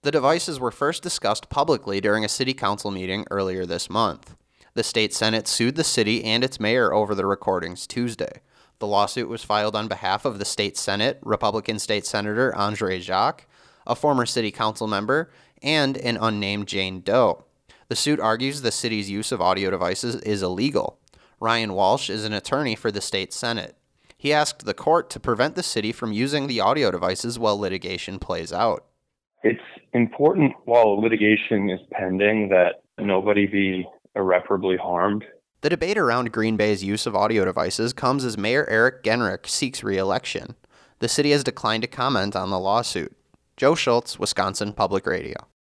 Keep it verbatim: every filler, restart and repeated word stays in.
The devices were first discussed publicly during a city council meeting earlier this month. The state senate sued the city and its mayor over the recordings Tuesday. The lawsuit was filed on behalf of the state senate, Republican state senator Andre Jacques, a former city council member, and an unnamed Jane Doe. The suit argues the city's use of audio devices is illegal. Ryan Walsh is an attorney for the state senate. He asked the court to prevent the city from using the audio devices while litigation plays out. It's important while litigation is pending that nobody be irreparably harmed. The debate around Green Bay's use of audio devices comes as Mayor Eric Genrich seeks re-election. The city has declined to comment on the lawsuit. Joe Schultz, Wisconsin Public Radio.